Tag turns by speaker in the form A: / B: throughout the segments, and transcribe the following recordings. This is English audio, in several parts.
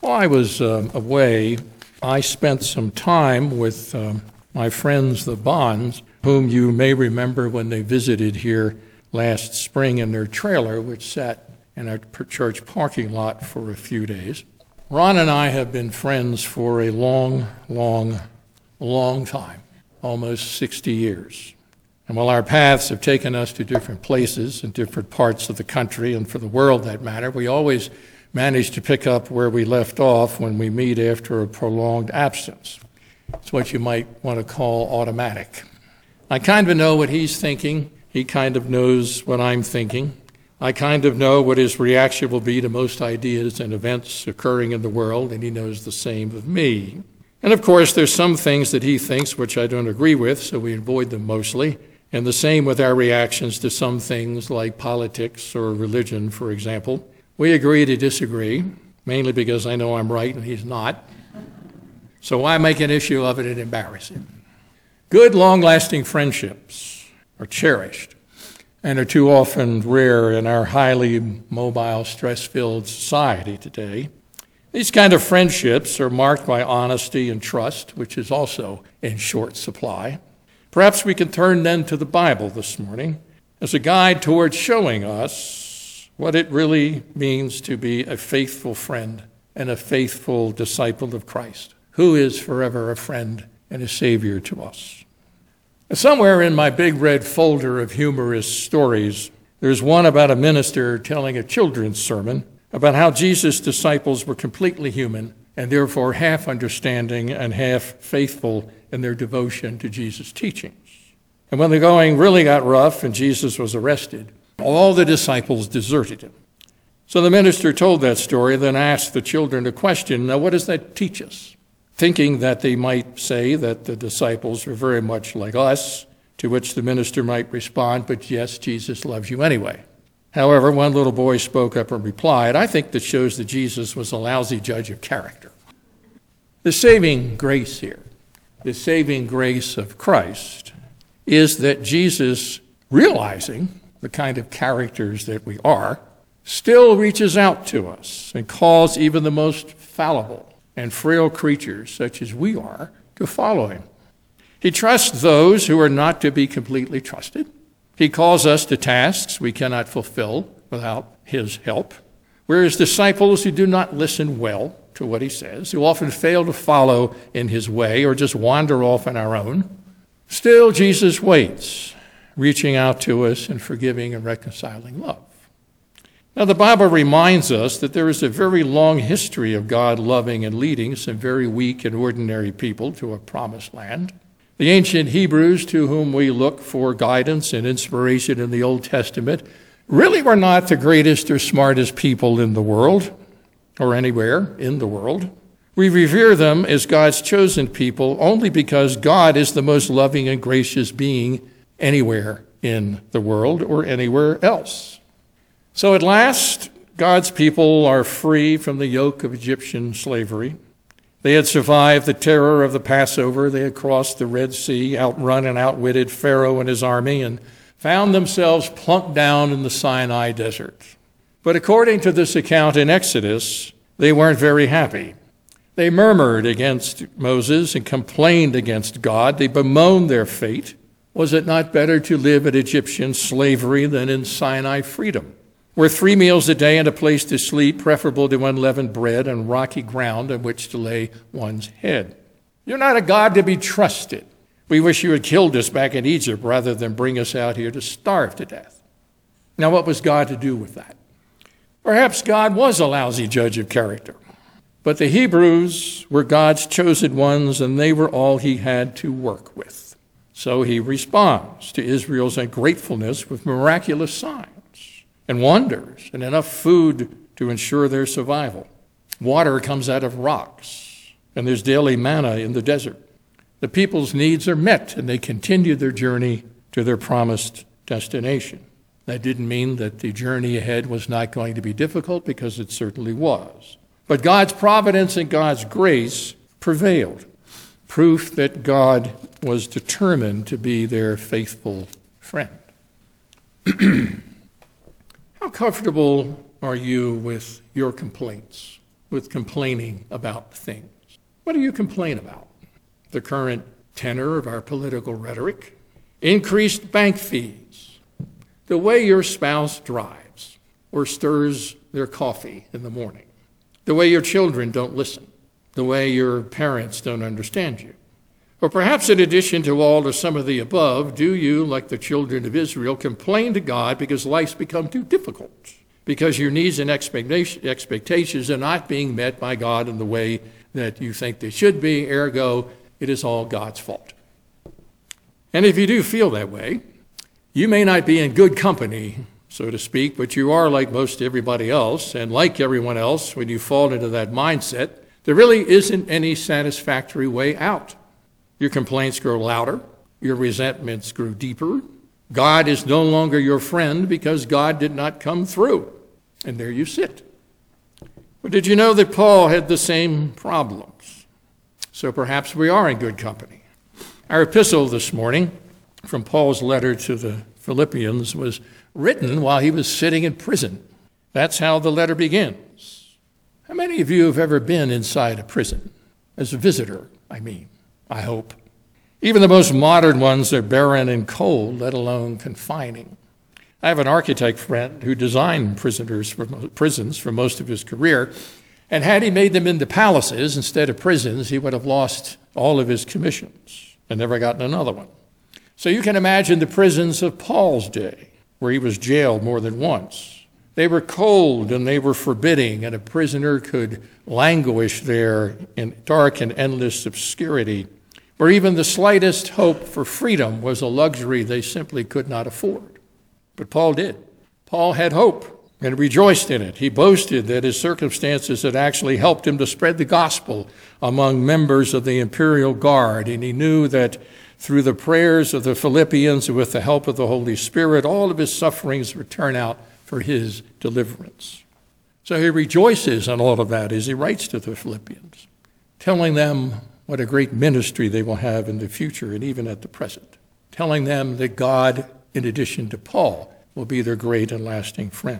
A: While I was away, I spent some time with my friends, the Bonds, whom you may remember when they visited here last spring in their trailer, which sat in our church parking lot for a few days. Ron and I have been friends for a long time, almost 60 years. And while our paths have taken us to different places in different parts of the country and for the world that matter, we always manage to pick up where we left off when we meet after a prolonged absence. It's what you might want to call automatic. I kind of know what he's thinking. He kind of knows what I'm thinking. I kind of know what his reaction will be to most ideas and events occurring in the world, and he knows the same of me. And of course, there's some things that he thinks which I don't agree with, so we avoid them mostly. And the same with our reactions to some things like politics or religion, for example. We agree to disagree, mainly because I know I'm right and he's not. So why make an issue of it and embarrass him? Good, long-lasting friendships are cherished and are too often rare in our highly mobile, stress-filled society today. These kind of friendships are marked by honesty and trust, which is also in short supply. Perhaps we can turn then to the Bible this morning as a guide towards showing us what it really means to be a faithful friend and a faithful disciple of Christ, who is forever a friend and a Savior to us. Somewhere in my big red folder of humorous stories, there's one about a minister telling a children's sermon about how Jesus' disciples were completely human and therefore half understanding and half faithful in their devotion to Jesus' teachings. And when the going really got rough and Jesus was arrested, all the disciples deserted him. So the minister told that story, then asked the children a question, now what does that teach us? Thinking that they might say that the disciples were very much like us, to which the minister might respond, but yes, Jesus loves you anyway. However, one little boy spoke up and replied, I think that shows that Jesus was a lousy judge of character. The saving grace here, the saving grace of Christ, is that Jesus, realizing the kind of characters that we are, still reaches out to us and calls even the most fallible and frail creatures, such as we are, to follow him. He trusts those who are not to be completely trusted. He calls us to tasks we cannot fulfill without his help. Whereas disciples who do not listen well to what he says, who often fail to follow in his way or just wander off on our own, still Jesus waits, reaching out to us and forgiving and reconciling love. Now, the Bible reminds us that there is a very long history of God loving and leading some very weak and ordinary people to a promised land. The ancient Hebrews, to whom we look for guidance and inspiration in the Old Testament, really were not the greatest or smartest people in the world, or anywhere in the world. We revere them as God's chosen people only because God is the most loving and gracious being anywhere in the world or anywhere else. So at last, God's people are free from the yoke of Egyptian slavery. They had survived the terror of the Passover. They had crossed the Red Sea, outrun and outwitted Pharaoh and his army, and found themselves plunked down in the Sinai desert. But according to this account in Exodus, they weren't very happy. They murmured against Moses and complained against God. They bemoaned their fate. Was it not better to live in Egyptian slavery than in Sinai freedom? Were 3 meals a day and a place to sleep preferable to unleavened bread and rocky ground on which to lay one's head? You're not a God to be trusted. We wish you had killed us back in Egypt rather than bring us out here to starve to death. Now, what was God to do with that? Perhaps God was a lousy judge of character, but the Hebrews were God's chosen ones, and they were all he had to work with. So he responds to Israel's ungratefulness with miraculous signs and wonders and enough food to ensure their survival. Water comes out of rocks, and there's daily manna in the desert. The people's needs are met, and they continue their journey to their promised destination. That didn't mean that the journey ahead was not going to be difficult, because it certainly was. But God's providence and God's grace prevailed, proof that God was determined to be their faithful friend. How comfortable are you with your complaints, with complaining about things. What do you complain about? The current tenor of our political rhetoric, increased bank fees, the way your spouse drives or stirs their coffee in the morning, the way your children don't listen, the way your parents don't understand you. Or perhaps in addition to all of some of the above, do you, like the children of Israel, complain to God because life's become too difficult, because your needs and expectations are not being met by God in the way that you think they should be, ergo, it is all God's fault. And if you do feel that way, you may not be in good company, so to speak, but you are like most everybody else, and like everyone else, when you fall into that mindset, there really isn't any satisfactory way out. Your complaints grow louder, your resentments grow deeper. God is no longer your friend because God did not come through. And there you sit. But did you know that Paul had the same problems? So perhaps we are in good company. Our epistle this morning from Paul's letter to the Philippians was written while he was sitting in prison. That's how the letter begins. How many of you have ever been inside a prison? As a visitor, I hope. Even the most modern ones are barren and cold, let alone confining. I have an architect friend who designed prisons for most of his career, and had he made them into palaces instead of prisons, he would have lost all of his commissions and never gotten another one. So you can imagine the prisons of Paul's day, where he was jailed more than once. They were cold and they were forbidding, and a prisoner could languish there in dark and endless obscurity, where even the slightest hope for freedom was a luxury they simply could not afford. But Paul did. Paul had hope and rejoiced in it. He boasted that his circumstances had actually helped him to spread the gospel among members of the imperial guard, and he knew that through the prayers of the Philippians and with the help of the Holy Spirit, all of his sufferings would turn out for his deliverance. So he rejoices in all of that as he writes to the Philippians, telling them what a great ministry they will have in the future and even at the present, telling them that God, in addition to Paul, will be their great and lasting friend.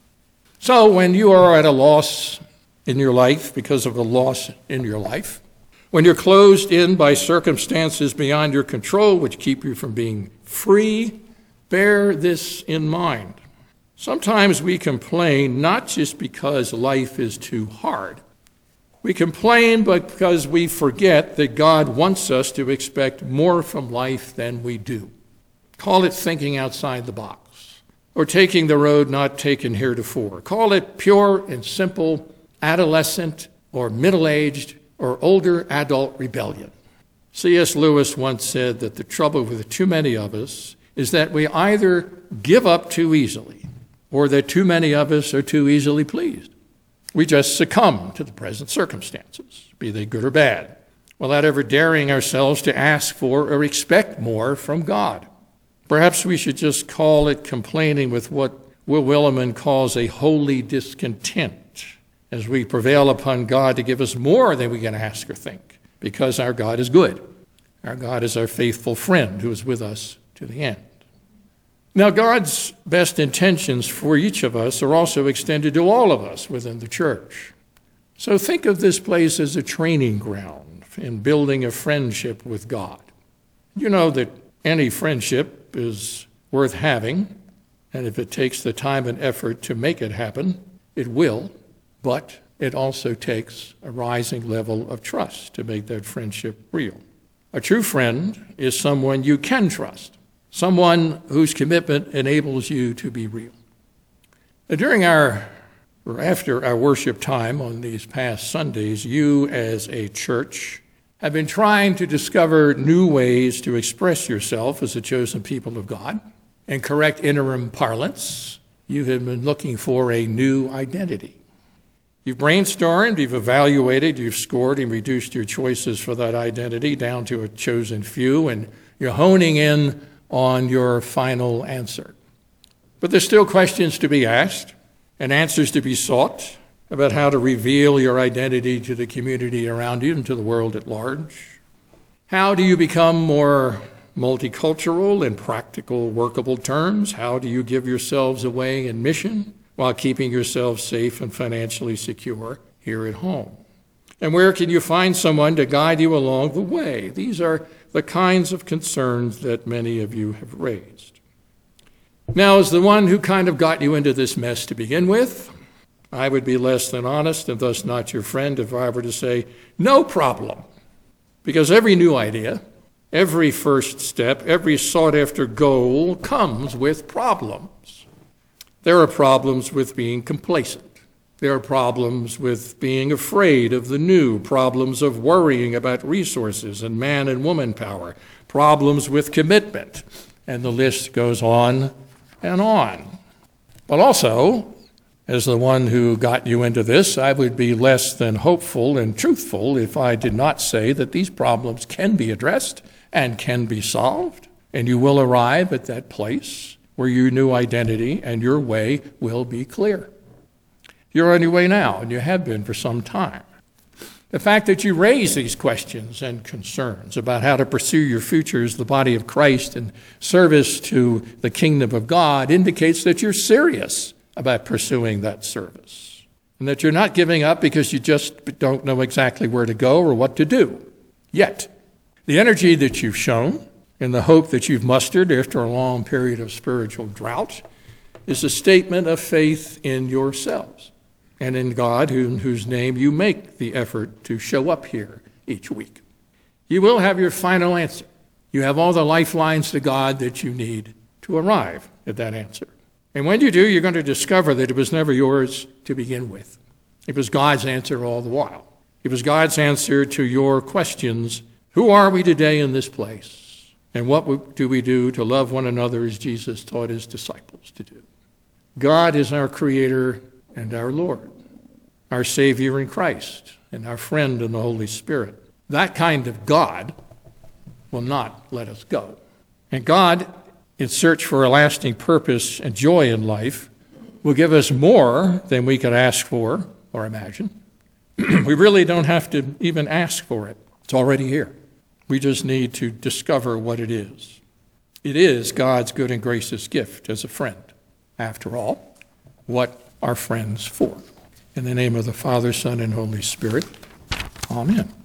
A: So when you are at a loss in your life because of a loss in your life, when you're closed in by circumstances beyond your control which keep you from being free, bear this in mind. Sometimes we complain not just because life is too hard. We complain because we forget that God wants us to expect more from life than we do. Call it thinking outside the box, or taking the road not taken heretofore. Call it pure and simple adolescent or middle-aged or older adult rebellion. C.S. Lewis once said that the trouble with too many of us is that we either give up too easily or that too many of us are too easily pleased. We just succumb to the present circumstances, be they good or bad, without ever daring ourselves to ask for or expect more from God. Perhaps we should just call it complaining with what Will Willimon calls a holy discontent, as we prevail upon God to give us more than we can ask or think, because our God is good. Our God is our faithful friend who is with us to the end. Now, God's best intentions for each of us are also extended to all of us within the church. So think of this place as a training ground in building a friendship with God. You know that any friendship is worth having, and if it takes the time and effort to make it happen, it will, but it also takes a rising level of trust to make that friendship real. A true friend is someone you can trust, someone whose commitment enables you to be real. After our worship time on these past Sundays, you as a church have been trying to discover new ways to express yourself as a chosen people of God. In correct interim parlance, you have been looking for a new identity. You've brainstormed, you've evaluated, you've scored and reduced your choices for that identity down to a chosen few, and you're honing in on your final answer. But there's still questions to be asked and answers to be sought about how to reveal your identity to the community around you and to the world at large. How do you become more multicultural in practical, workable terms? How do you give yourselves away in mission while keeping yourselves safe and financially secure? here at home? And where can you find someone to guide you along the way? These are the kinds of concerns that many of you have raised. Now, as the one who kind of got you into this mess to begin with, I would be less than honest and thus not your friend if I were to say, no problem. Because every new idea, every first step, every sought-after goal comes with problems. There are problems with being complacent. There are problems with being afraid of the new, problems of worrying about resources and man and woman power, problems with commitment, and the list goes on and on. But also, as the one who got you into this, I would be less than hopeful and truthful if I did not say that these problems can be addressed and can be solved, and you will arrive at that place where your new identity and your way will be clear. You're on your way now, and you have been for some time. The fact that you raise these questions and concerns about how to pursue your future as the body of Christ in service to the kingdom of God indicates that you're serious about pursuing that service, and that you're not giving up because you just don't know exactly where to go or what to do yet. The energy that you've shown and the hope that you've mustered after a long period of spiritual drought is a statement of faith in yourselves and in God, in whose name you make the effort to show up here each week. You will have your final answer. You have all the lifelines to God that you need to arrive at that answer. And when you do, you're going to discover that it was never yours to begin with. It was God's answer all the while. It was God's answer to your questions. Who are we today in this place? And what do we do to love one another as Jesus taught his disciples to do? God is our Creator and our Lord, our Savior in Christ, and our friend in the Holy Spirit. That kind of God will not let us go. And God, in search for a lasting purpose and joy in life, will give us more than we could ask for or imagine. We really don't have to even ask for it. It's already here. We just need to discover what it is. It is God's good and gracious gift as a friend. After all, what are friends for? In the name of the Father, Son, and Holy Spirit, amen.